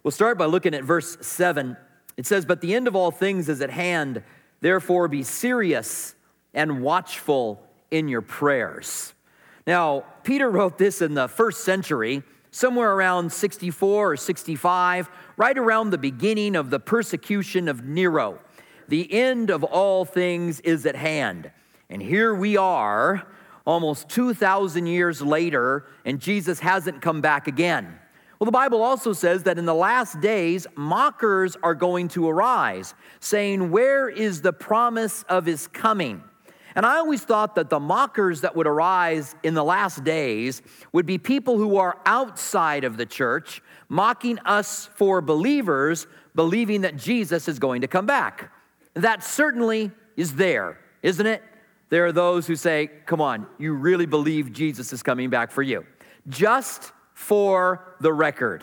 We'll start by looking at verse 7. It says, "But the end of all things is at hand. Therefore be serious and watchful in your prayers." Now, Peter wrote this in the first century, somewhere around 64 or 65, right around the beginning of the persecution of Nero. The end of all things is at hand. And here we are, almost 2,000 years later, and Jesus hasn't come back again. Well, the Bible also says that in the last days, mockers are going to arise, saying, "Where is the promise of his coming?" And I always thought that the mockers that would arise in the last days would be people who are outside of the church, mocking us for believers, believing that Jesus is going to come back. That certainly is there, isn't it? There are those who say, "Come on, you really believe Jesus is coming back for you?" Just for the record,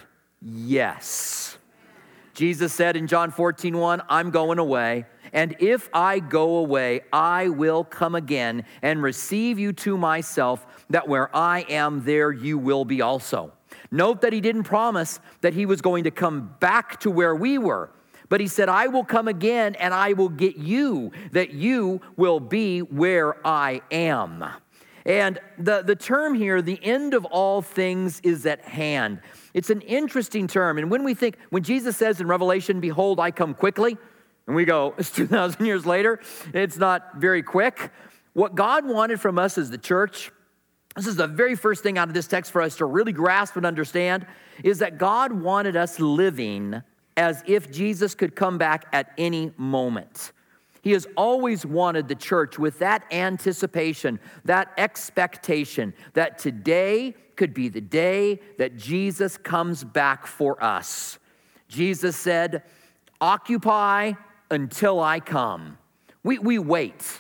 yes. Jesus said in John 14:1, "I'm going away, and if I go away, I will come again and receive you to myself, that where I am, there you will be also." Note that he didn't promise that he was going to come back to where we were, but he said, "I will come again and I will get you, that you will be where I am." And the term here, "the end of all things is at hand," it's an interesting term. And when Jesus says in Revelation, "Behold, I come quickly," and we go, it's 2,000 years later, it's not very quick. What God wanted from us as the church, this is the very first thing out of this text for us to really grasp and understand, is that God wanted us living as if Jesus could come back at any moment. He has always wanted the church with that anticipation, that expectation, that today could be the day that Jesus comes back for us. Jesus said, "Occupy until I come." We wait.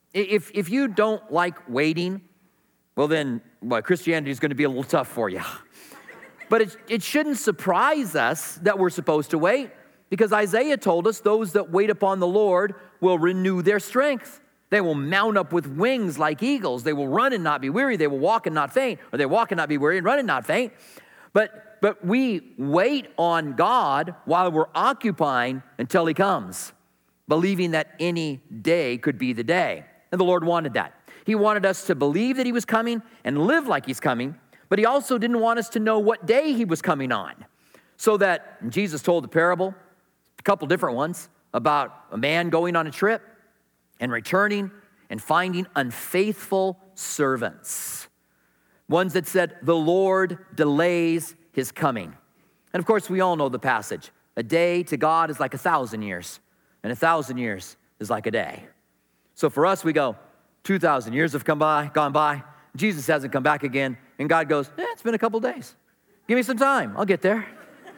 If you don't like waiting, well then, Christianity is going to be a little tough for you. But it shouldn't surprise us that we're supposed to wait, because Isaiah told us those that wait upon the Lord will renew their strength. They will mount up with wings like eagles. They will run and not be weary. They will walk and not faint. Or they walk and not be weary and run and not faint. But we wait on God while we're occupying until he comes, believing that any day could be the day. And the Lord wanted that. He wanted us to believe that he was coming and live like he's coming, but he also didn't want us to know what day he was coming on. So that Jesus told the parable, a couple different ones, about a man going on a trip and returning and finding unfaithful servants. Ones that said, "The Lord delays his coming." And of course, we all know the passage. A day to God is like 1,000 years, and 1,000 years is like a day. So for us, we go, 2,000 years have gone by, Jesus hasn't come back again, and God goes, "It's been a couple days. Give me some time, I'll get there."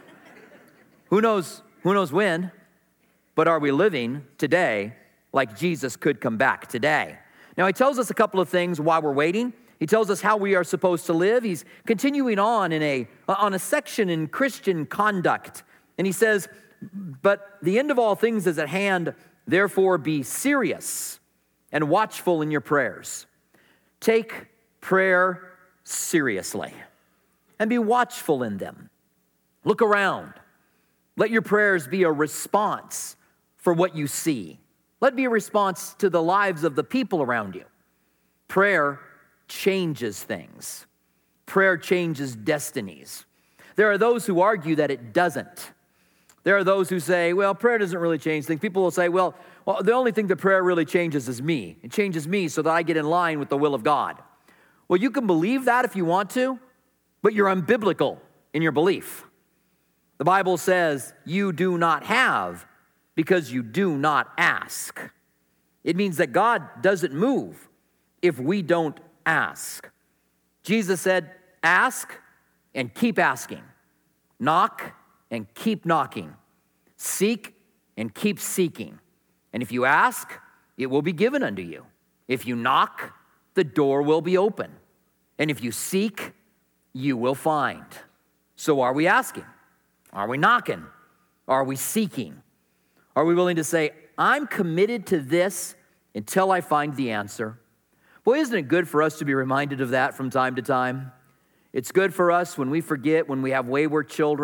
Who knows when? But are we living today like Jesus could come back today? Now, he tells us a couple of things while we're waiting. He tells us how we are supposed to live. He's continuing on on a section in Christian conduct. And he says, "But the end of all things is at hand. Therefore be serious and watchful in your prayers." Take prayer seriously and be watchful in them. Look around. Let your prayers be a response for what you see. Let it be a response to the lives of the people around you. Prayer changes things. Prayer changes destinies. There are those who argue that it doesn't. There are those who say, well, prayer doesn't really change things. People will say, well, the only thing that prayer really changes is me. It changes me so that I get in line with the will of God. Well, you can believe that if you want to, but you're unbiblical in your belief. The Bible says you do not have because you do not ask. It means that God doesn't move if we don't ask. Jesus said, ask and keep asking. Knock and keep knocking. Seek and keep seeking. And if you ask, it will be given unto you. If you knock, the door will be open. And if you seek, you will find. So are we asking? Are we knocking? Are we seeking? Are we willing to say, I'm committed to this until I find the answer? Boy, isn't it good for us to be reminded of that from time to time? It's good for us when we forget, when we have wayward children,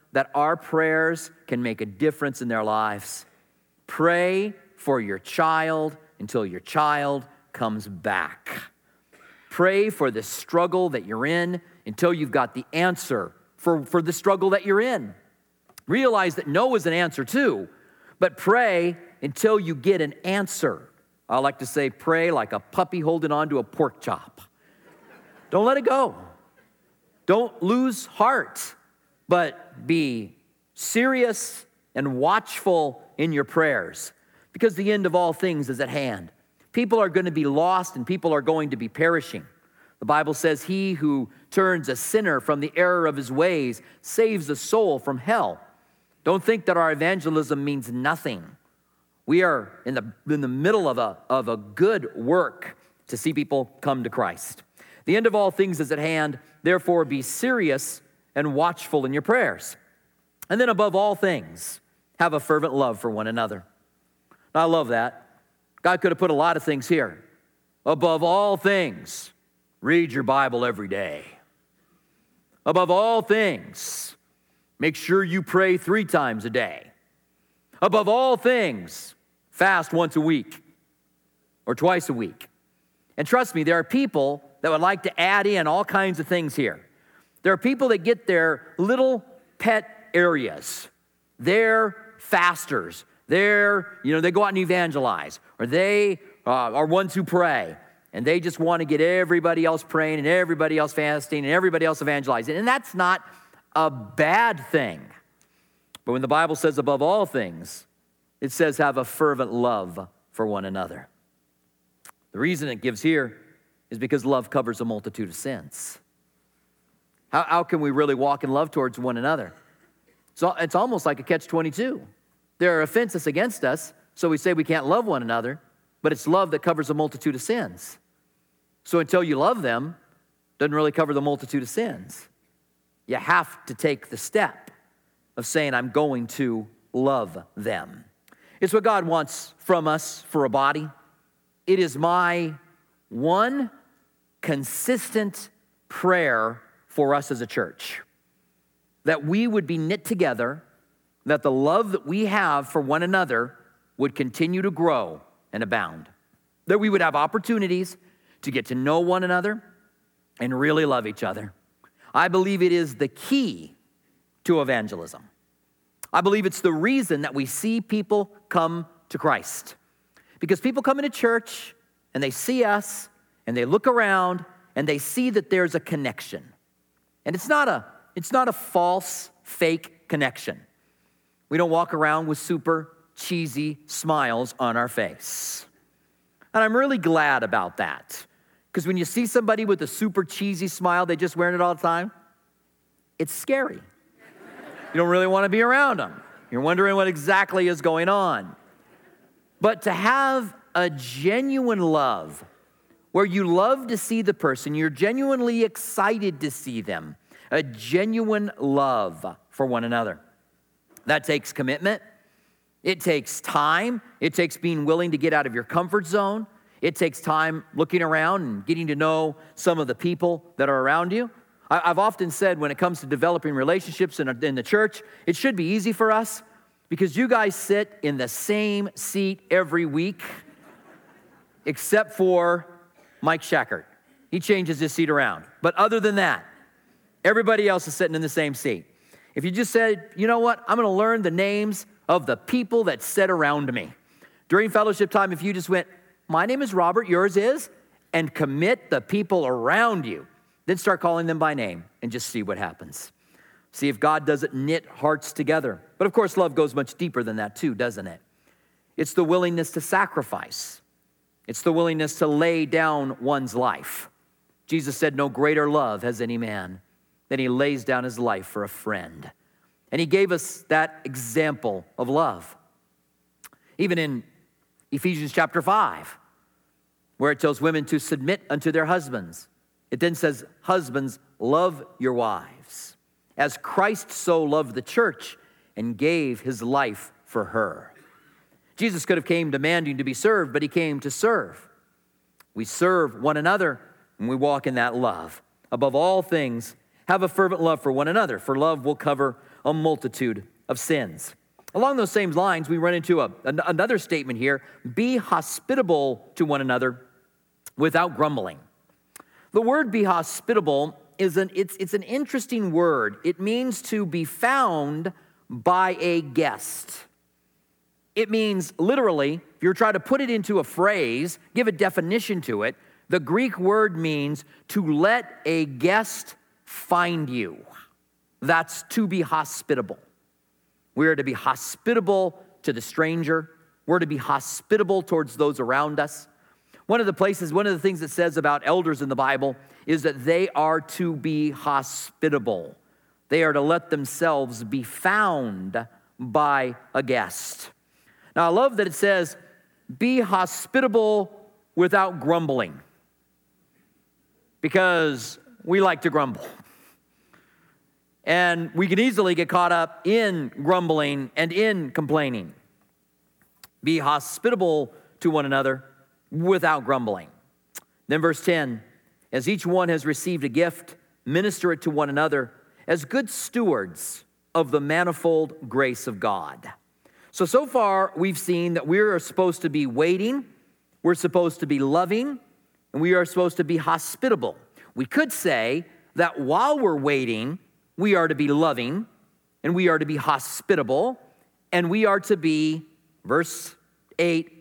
that our prayers can make a difference in their lives. Pray for your child until your child comes back. Pray for the struggle that you're in until you've got the answer for the struggle that you're in. Realize that no is an answer too, but pray until you get an answer. I like to say, pray like a puppy holding on to a pork chop. Don't let it go. Don't lose heart, but be serious and watchful in your prayers, because the end of all things is at hand. People are going to be lost and people are going to be perishing. The Bible says, he who turns a sinner from the error of his ways saves a soul from hell. Don't think that our evangelism means nothing. We are in the middle of a good work to see people come to Christ. The end of all things is at hand. Therefore, be serious and watchful in your prayers. And then above all things, have a fervent love for one another. Now, I love that. God could have put a lot of things here. Above all things, read your Bible every day. Above all things, make sure you pray 3 times a day. Above all things, fast once a week or twice a week. And trust me, there are people that would like to add in all kinds of things here. There are people that get their little pet areas. They're fasters. They go out and evangelize, or they are ones who pray, and they just want to get everybody else praying and everybody else fasting and everybody else evangelizing. And that's not a bad thing. But when the Bible says above all things, it says have a fervent love for one another. The reason it gives here is because love covers a multitude of sins. How can we really walk in love towards one another? So it's almost like a catch-22. There are offenses against us, so we say we can't love one another, but it's love that covers a multitude of sins. So until you love them, it doesn't really cover the multitude of sins. You have to take the step of saying, I'm going to love them. It's what God wants from us for a body. It is my one consistent prayer for us as a church, that we would be knit together, that the love that we have for one another would continue to grow and abound, that we would have opportunities to get to know one another and really love each other. I believe it is the key to evangelism. I believe it's the reason that we see people come to Christ. Because people come into church and they see us and they look around and they see that there's a connection. And it's not a false, fake connection. We don't walk around with super cheesy smiles on our face. And I'm really glad about that. Because when you see somebody with a super cheesy smile, they just wearing it all the time, it's scary. You don't really want to be around them. You're wondering what exactly is going on. But to have a genuine love, where you love to see the person, you're genuinely excited to see them, a genuine love for one another. That takes commitment. It takes time. It takes being willing to get out of your comfort zone. It takes time looking around and getting to know some of the people that are around you. I've often said when it comes to developing relationships in the church, it should be easy for us because you guys sit in the same seat every week, except for Mike Shackert. He changes his seat around. But other than that, everybody else is sitting in the same seat. If you just said, you know what, I'm going to learn the names of the people that sit around me. During fellowship time, if you just went, my name is Robert, yours is, and commit the people around you, then start calling them by name and just see what happens. See if God doesn't knit hearts together. But of course, love goes much deeper than that too, doesn't it? It's the willingness to sacrifice. It's the willingness to lay down one's life. Jesus said, no greater love has any man than he lays down his life for a friend. And he gave us that example of love. Even in Ephesians chapter 5, where it tells women to submit unto their husbands. It then says, husbands, love your wives, as Christ so loved the church and gave his life for her. Jesus could have came demanding to be served, but he came to serve. We serve one another and we walk in that love. Above all things, have a fervent love for one another, for love will cover a a multitude of sins. Along those same lines, we run into another statement here: be hospitable to one another without grumbling. The word be hospitable it's an interesting word. It means to be found by a guest. It means literally, if you're trying to put it into a phrase, give a definition to it, the Greek word means to let a guest find you. That's to be hospitable. We are to be hospitable to the stranger. We're to be hospitable towards those around us. One of the things it says about elders in the Bible is that they are to be hospitable. They are to let themselves be found by a guest. Now, I love that it says, be hospitable without grumbling, because we like to grumble. And we can easily get caught up in grumbling and in complaining. Be hospitable to one another without grumbling. Then verse 10, as each one has received a gift, minister it to one another as good stewards of the manifold grace of God. So far we've seen that we are supposed to be waiting, we're supposed to be loving, and we are supposed to be hospitable. We could say that while we're waiting, we are to be loving, and we are to be hospitable, and we are to be, verse 9,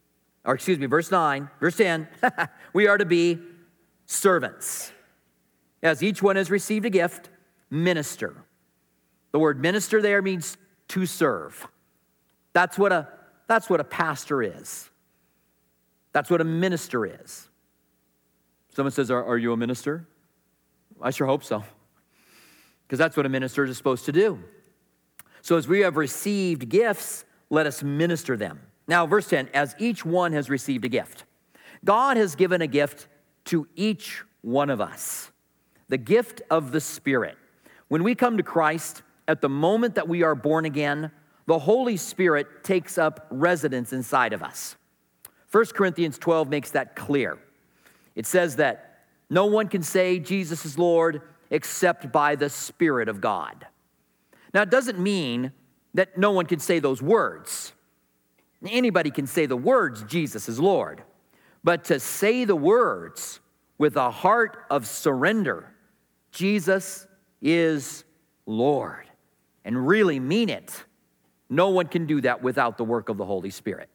verse 10, we are to be servants. As each one has received a gift, minister. The word minister there means to serve. That's what a pastor is. That's what a minister is. Someone says, are you a minister? I sure hope so, because that's what a minister is supposed to do. So as we have received gifts, let us minister them. Now, verse 10, as each one has received a gift. God has given a gift to each one of us, the gift of the Spirit. When we come to Christ, at the moment that we are born again, the Holy Spirit takes up residence inside of us. 1 Corinthians 12 makes that clear. It says that no one can say Jesus is Lord except by the Spirit of God. Now, it doesn't mean that no one can say those words. Anybody can say the words, Jesus is Lord. But to say the words with a heart of surrender, Jesus is Lord, and really mean it, no one can do that without the work of the Holy Spirit.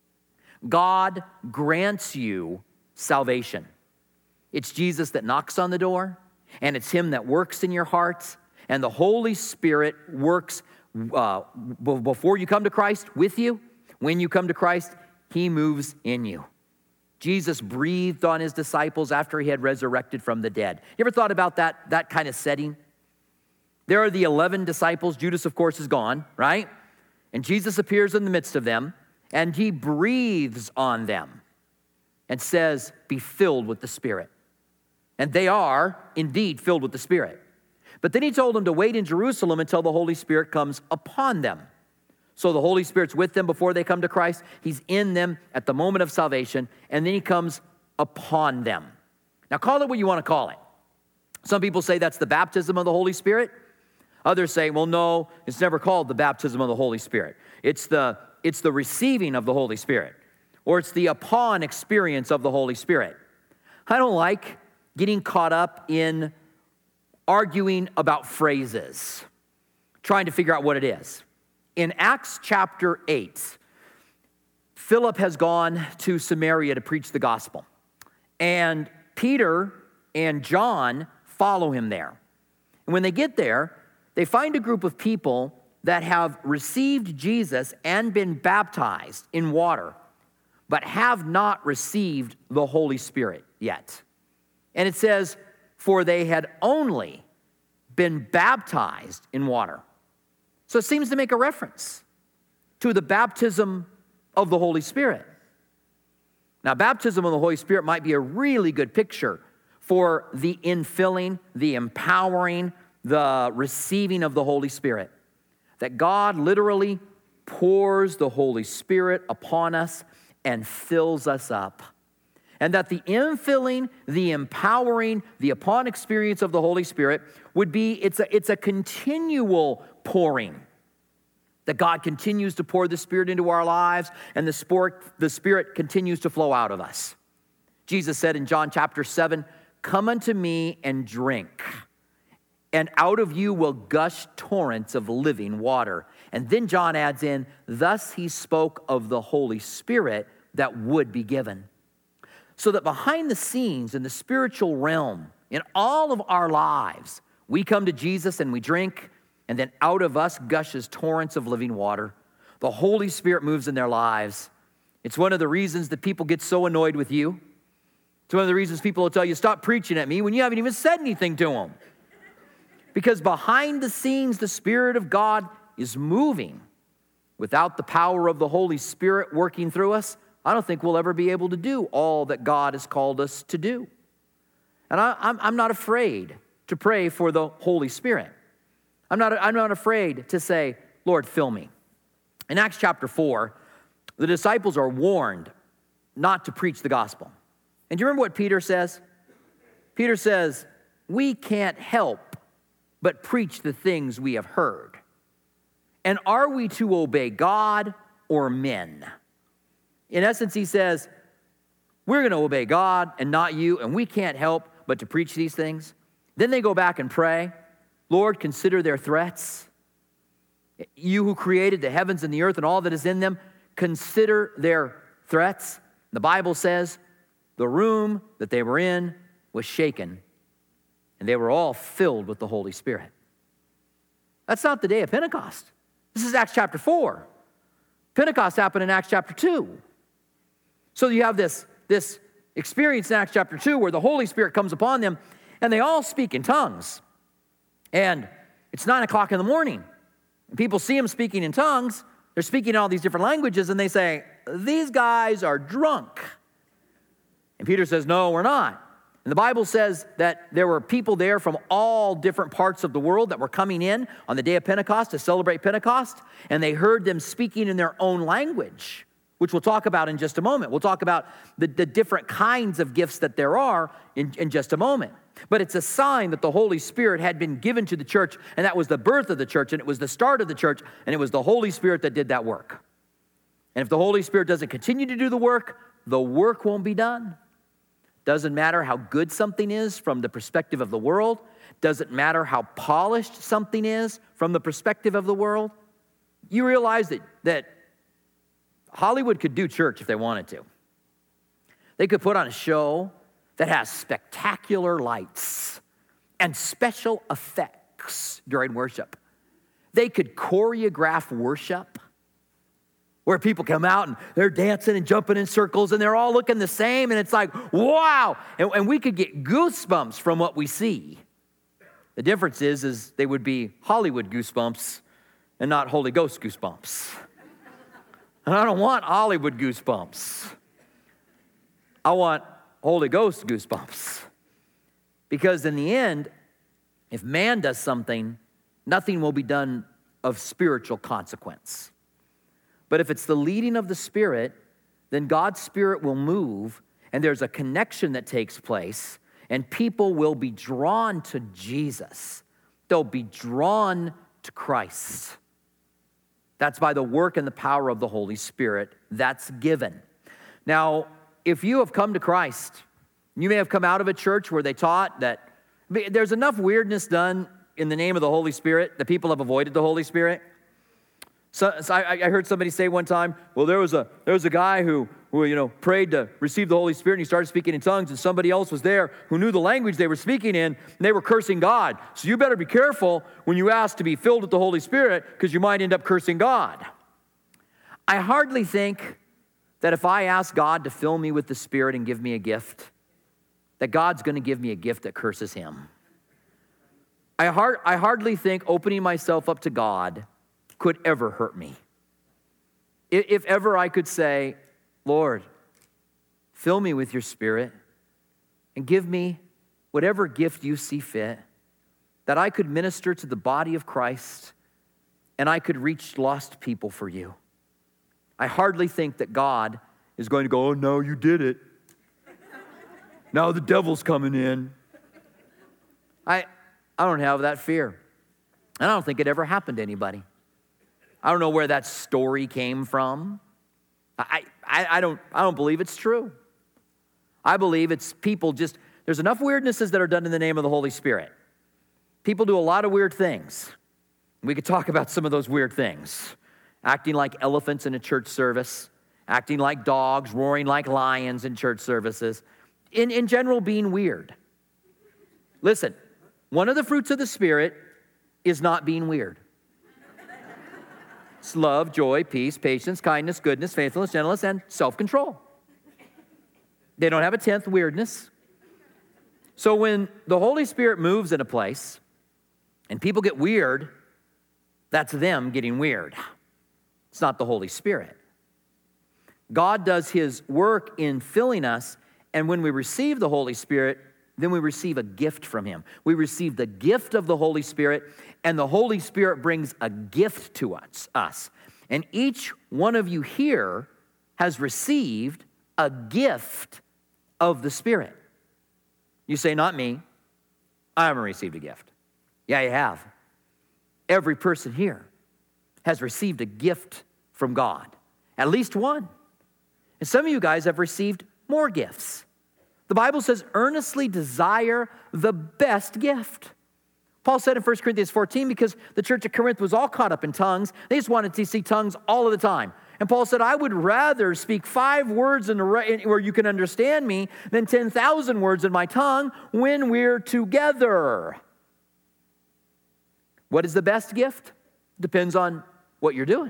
God grants you salvation. It's Jesus that knocks on the door, and it's Him that works in your heart, and the Holy Spirit works before you come to Christ with you. When you come to Christ, He moves in you. Jesus breathed on His disciples after He had resurrected from the dead. You ever thought about that kind of setting? There are the 11 disciples. Judas, of course, is gone, right? And Jesus appears in the midst of them, and He breathes on them and says, be filled with the Spirit. And they are indeed filled with the Spirit. But then He told them to wait in Jerusalem until the Holy Spirit comes upon them. So the Holy Spirit's with them before they come to Christ. He's in them at the moment of salvation, and then He comes upon them. Now, call it what you want to call it. Some people say that's the baptism of the Holy Spirit. Others say, well, no, it's never called the baptism of the Holy Spirit. It's the receiving of the Holy Spirit, or it's the upon experience of the Holy Spirit. I don't like getting caught up in arguing about phrases, trying to figure out what it is. In Acts chapter 8, Philip has gone to Samaria to preach the gospel. And Peter and John follow him there. And when they get there, they find a group of people that have received Jesus and been baptized in water, but have not received the Holy Spirit yet. And it says, for they had only been baptized in water. So it seems to make a reference to the baptism of the Holy Spirit. Now, baptism of the Holy Spirit might be a really good picture for the infilling, the empowering, the receiving of the Holy Spirit. That God literally pours the Holy Spirit upon us and fills us up. And that the infilling, the empowering, the upon experience of the Holy Spirit would be, it's a continual pouring. That God continues to pour the Spirit into our lives, and the Spirit continues to flow out of us. Jesus said in John chapter 7, "Come unto me and drink, and out of you will gush torrents of living water." And then John adds in, "Thus he spoke of the Holy Spirit that would be given." So that behind the scenes in the spiritual realm, in all of our lives, we come to Jesus and we drink, and then out of us gushes torrents of living water. The Holy Spirit moves in their lives. It's one of the reasons that people get so annoyed with you. It's one of the reasons people will tell you, "Stop preaching at me," when you haven't even said anything to them. Because behind the scenes, the Spirit of God is moving. Without the power of the Holy Spirit working through us, I don't think we'll ever be able to do all that God has called us to do. And I'm not afraid to pray for the Holy Spirit. I'm not afraid to say, "Lord, fill me." In Acts chapter 4, the disciples are warned not to preach the gospel. And do you remember what Peter says? Peter says, "We can't help but preach the things we have heard. And are we to obey God or men?" In essence, he says, we're going to obey God and not you, and we can't help but to preach these things. Then they go back and pray, "Lord, consider their threats. You who created the heavens and the earth and all that is in them, consider their threats." The Bible says the room that they were in was shaken, and they were all filled with the Holy Spirit. That's not the day of Pentecost. This is Acts chapter 4. Pentecost happened in Acts chapter 2. So you have this experience in Acts chapter 2 where the Holy Spirit comes upon them, and they all speak in tongues. And it's 9 o'clock in the morning. And people see them speaking in tongues. They're speaking in all these different languages, and they say, "These guys are drunk." And Peter says, "No, we're not." And the Bible says that there were people there from all different parts of the world that were coming in on the day of Pentecost to celebrate Pentecost, and they heard them speaking in their own language, which we'll talk about in just a moment. We'll talk about the different kinds of gifts that there are in just a moment. But it's a sign that the Holy Spirit had been given to the church, and that was the birth of the church, and it was the start of the church, and it was the Holy Spirit that did that work. And if the Holy Spirit doesn't continue to do the work won't be done. Doesn't matter how good something is from the perspective of the world. Doesn't matter how polished something is from the perspective of the world. You realize that Hollywood could do church if they wanted to. They could put on a show that has spectacular lights and special effects during worship. They could choreograph worship where people come out and they're dancing and jumping in circles and they're all looking the same, and it's like, wow. And we could get goosebumps from what we see. The difference is they would be Hollywood goosebumps and not Holy Ghost goosebumps. And I don't want Hollywood goosebumps. I want Holy Ghost goosebumps. Because in the end, if man does something, nothing will be done of spiritual consequence. But if it's the leading of the Spirit, then God's Spirit will move, and there's a connection that takes place, and people will be drawn to Jesus. They'll be drawn to Christ. That's by the work and the power of the Holy Spirit that's given. Now, if you have come to Christ, you may have come out of a church where they taught that there's enough weirdness done in the name of the Holy Spirit that people have avoided the Holy Spirit. So I heard somebody say one time, well, there was a guy who prayed to receive the Holy Spirit, and he started speaking in tongues, and somebody else was there who knew the language they were speaking in, and they were cursing God. So you better be careful when you ask to be filled with the Holy Spirit, because you might end up cursing God. I hardly think that if I ask God to fill me with the Spirit and give me a gift, that God's going to give me a gift that curses him. I hardly think opening myself up to God could ever hurt me. If ever I could say, Lord, fill me with your Spirit and give me whatever gift you see fit, that I could minister to the body of Christ and I could reach lost people for you. I hardly think that God is going to go, oh, no, you did it. Now the devil's coming in. I don't have that fear. And I don't think it ever happened to anybody. I don't know where that story came from. I don't believe it's true. I believe it's people just, there's enough weirdnesses that are done in the name of the Holy Spirit. People do a lot of weird things. We could talk about some of those weird things. Acting like elephants in a church service, acting like dogs, roaring like lions in church services. In general, being weird. Listen, one of the fruits of the Spirit is not being weird. It's love, joy, peace, patience, kindness, goodness, faithfulness, gentleness, and self-control. They don't have a 10th weirdness. So when the Holy Spirit moves in a place and people get weird, that's them getting weird. It's not the Holy Spirit. God does his work in filling us, and when we receive the Holy Spirit, then we receive a gift from him. We receive the gift of the Holy Spirit, and the Holy Spirit brings a gift to us. And each one of you here has received a gift of the Spirit. You say, not me. I haven't received a gift. Yeah, you have. Every person here has received a gift from God, at least one. And some of you guys have received more gifts. The Bible says, earnestly desire the best gift. Paul said in 1 Corinthians 14, because the church at Corinth was all caught up in tongues, they just wanted to see tongues all of the time. And Paul said, I would rather speak 5 words where you can understand me than 10,000 words in my tongue when we're together. What is the best gift? Depends on what you're doing.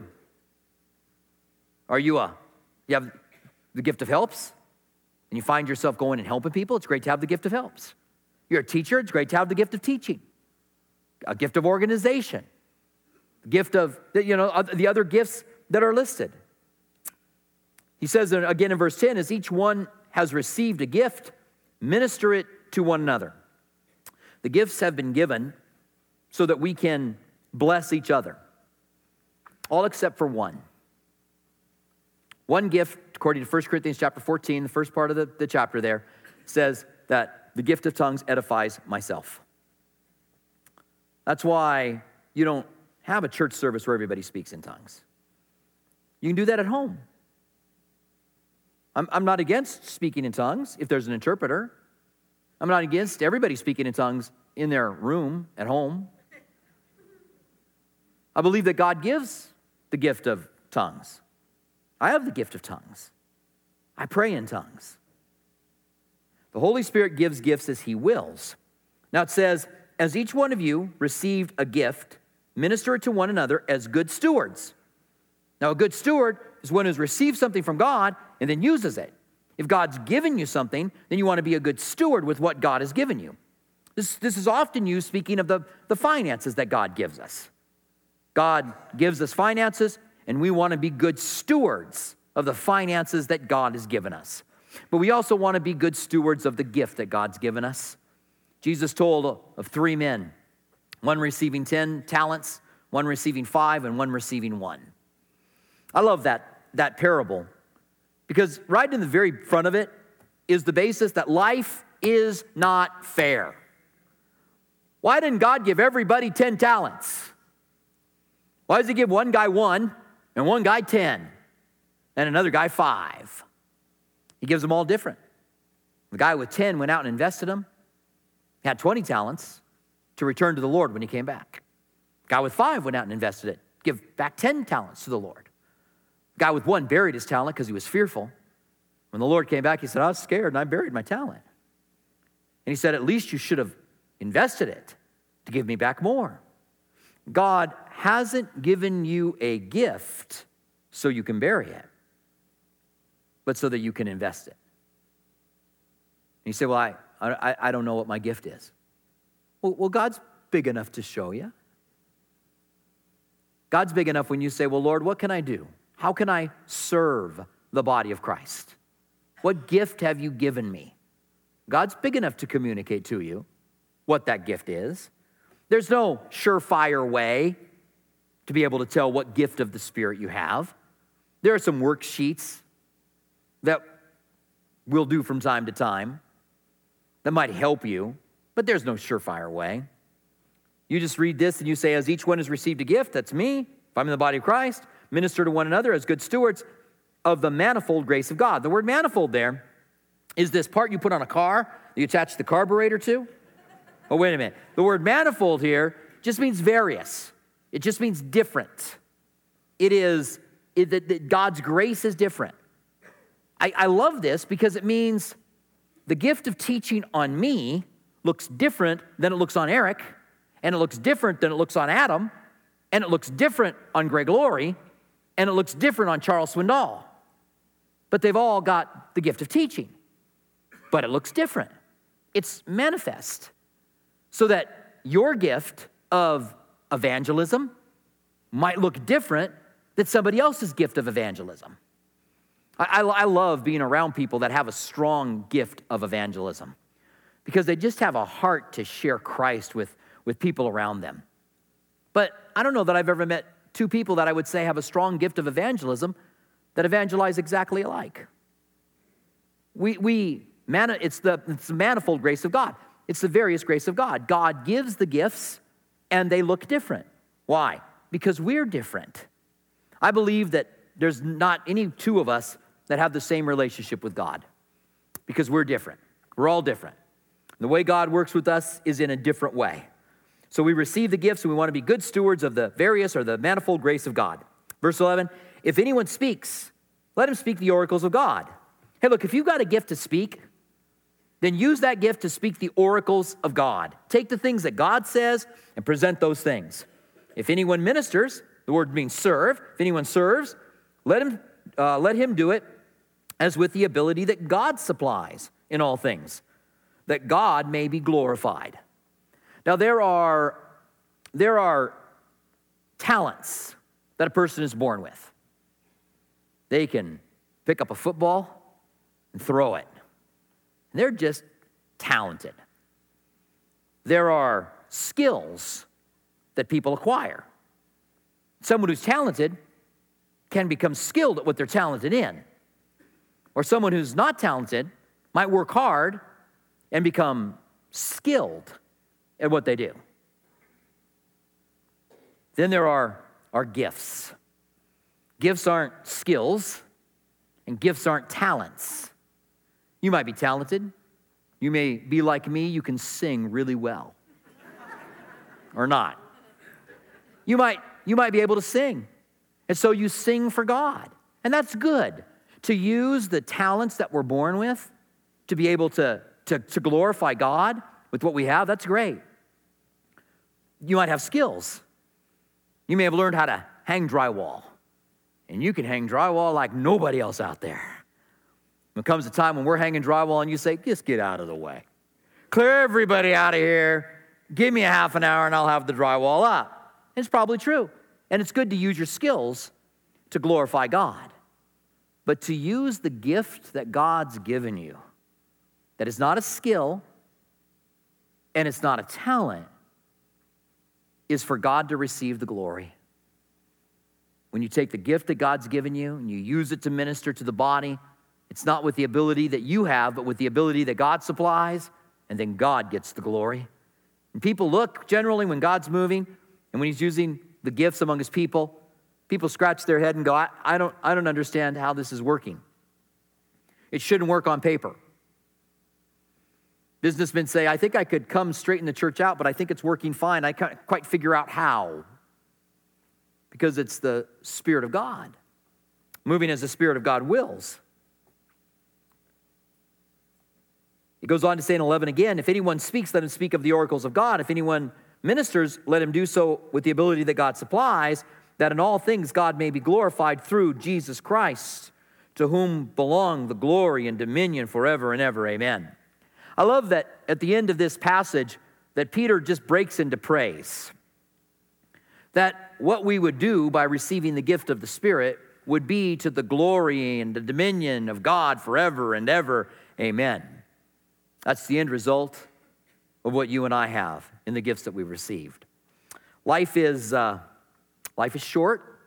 You have the gift of helps, and you find yourself going and helping people? It's great to have the gift of helps. You're a teacher, it's great to have the gift of teaching. A gift of organization. Gift of, the other gifts that are listed. He says again in verse 10, as each one has received a gift, minister it to one another. The gifts have been given so that we can bless each other. All except for one. One gift, according to 1 Corinthians chapter 14, the first part of the chapter there, says that the gift of tongues edifies myself. That's why you don't have a church service where everybody speaks in tongues. You can do that at home. I'm not against speaking in tongues if there's an interpreter. I'm not against everybody speaking in tongues in their room at home. I believe that God gives the gift of tongues. I have the gift of tongues. I pray in tongues. The Holy Spirit gives gifts as he wills. Now it says, as each one of you received a gift, minister it to one another as good stewards. Now a good steward is one who's received something from God and then uses it. If God's given you something, then you want to be a good steward with what God has given you. This is often used speaking of the finances that God gives us. God gives us finances, and we want to be good stewards of the finances that God has given us. But we also want to be good stewards of the gift that God's given us. Jesus told of 3 men, one receiving 10 talents, one receiving 5, and one receiving 1. I love that parable because right in the very front of it is the basis that life is not fair. Why didn't God give everybody 10 talents? Why does he give one guy 1 and one guy 10 and another guy 5? He gives them all different. The guy with 10 went out and invested them. He had 20 talents to return to the Lord when he came back. The guy with 5 went out and invested it. Give back 10 talents to the Lord. The guy with 1 buried his talent because he was fearful. When the Lord came back, he said, I was scared and I buried my talent. And he said, at least you should have invested it to give me back more. God hasn't given you a gift so you can bury it, but so that you can invest it. And you say, well, I don't know what my gift is. Well, God's big enough to show you. God's big enough when you say, well, Lord, what can I do? How can I serve the body of Christ? What gift have you given me? God's big enough to communicate to you what that gift is. There's no surefire way to be able to tell what gift of the Spirit you have. There are some worksheets that we'll do from time to time that might help you, but there's no surefire way. You just read this and you say, as each one has received a gift, that's me, if I'm in the body of Christ, minister to one another as good stewards of the manifold grace of God. The word manifold there is this part you put on a car that you attach the carburetor to. Oh, wait a minute. The word manifold here just means various. It just means different. That God's grace is different. I love this because it means the gift of teaching on me looks different than it looks on Eric, and it looks different than it looks on Adam, and it looks different on Greg Laurie, and it looks different on Charles Swindoll. But they've all got the gift of teaching. But it looks different. It's manifest. So that your gift of evangelism might look different than somebody else's gift of evangelism. I love being around people that have a strong gift of evangelism because they just have a heart to share Christ with people around them. But I don't know that I've ever met two people that I would say have a strong gift of evangelism that evangelize exactly alike. It's the manifold grace of God. It's the various grace of God. God gives the gifts and they look different. Why? Because we're different. I believe that there's not any two of us that have the same relationship with God because we're different. We're all different. The way God works with us is in a different way. So we receive the gifts and we want to be good stewards of the various or the manifold grace of God. Verse 11, if anyone speaks, let him speak the oracles of God. Hey, look, if you've got a gift to speak, then use that gift to speak the oracles of God. Take the things that God says and present those things. If anyone ministers, the word means serve. If anyone serves, let him do it as with the ability that God supplies in all things, that God may be glorified. Now, there are talents that a person is born with. They can pick up a football and throw it. They're just talented. There are skills that people acquire. Someone who's talented can become skilled at what they're talented in. Or someone who's not talented might work hard and become skilled at what they do. Then there are gifts. Gifts aren't skills, and gifts aren't talents. You might be talented. You may be like me. You can sing really well. Or not. You might be able to sing. And so you sing for God. And that's good. To use the talents that we're born with to be able to glorify God with what we have, that's great. You might have skills. You may have learned how to hang drywall. And you can hang drywall like nobody else out there. When it comes a time when we're hanging drywall and you say, just get out of the way. Clear everybody out of here. Give me a half an hour and I'll have the drywall up. And it's probably true. And it's good to use your skills to glorify God. But to use the gift that God's given you, that is not a skill and it's not a talent, is for God to receive the glory. When you take the gift that God's given you and you use it to minister to the body, it's not with the ability that you have, but with the ability that God supplies, and then God gets the glory. And people look, generally, when God's moving and when he's using the gifts among his people scratch their head and go, I don't understand how this is working. It shouldn't work on paper. Businessmen say, I think I could come straighten the church out, but I think it's working fine. I can't quite figure out how. Because it's the Spirit of God, moving as the Spirit of God wills. It goes on to say in 11 again, if anyone speaks, let him speak of the oracles of God. If anyone ministers, let him do so with the ability that God supplies, that in all things God may be glorified through Jesus Christ, to whom belong the glory and dominion forever and ever. Amen. I love that at the end of this passage that Peter just breaks into praise. That what we would do by receiving the gift of the Spirit would be to the glory and the dominion of God forever and ever. Amen. That's the end result of what you and I have in the gifts that we've received. Life is short.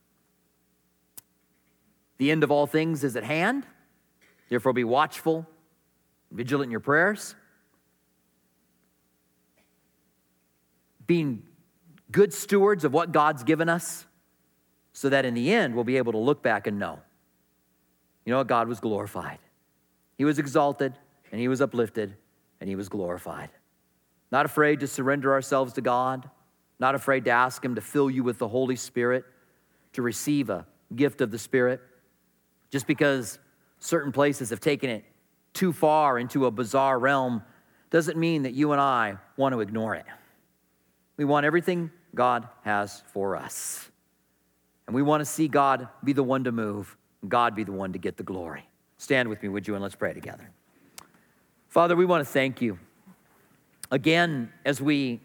The end of all things is at hand. Therefore, be watchful, vigilant in your prayers. being good stewards of what God's given us, so that in the end, we'll be able to look back and know, you know what, God was glorified. He was exalted, and he was uplifted, and he was glorified. Not afraid to surrender ourselves to God, not afraid to ask him to fill you with the Holy Spirit, to receive a gift of the Spirit. Just because certain places have taken it too far into a bizarre realm doesn't mean that you and I want to ignore it. We want everything God has for us. And we want to see God be the one to move, God be the one to get the glory. Stand with me, would you, and let's pray together. Father, we want to thank you. Again, as we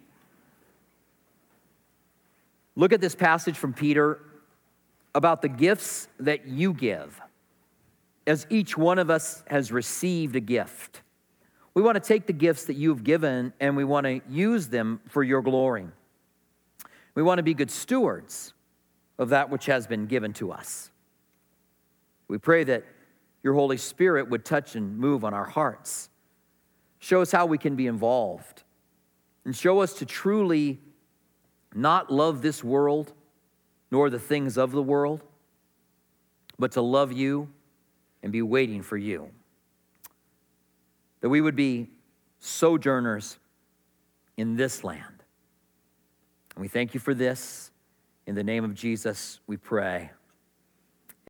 look at this passage from Peter about the gifts that you give, as each one of us has received a gift, we want to take the gifts that you've given and we want to use them for your glory. We want to be good stewards of that which has been given to us. We pray that your Holy Spirit would touch and move on our hearts. Show us how we can be involved, and show us to truly not love this world nor the things of the world, but to love you and be waiting for you. That we would be sojourners in this land. And we thank you for this. In the name of Jesus, we pray.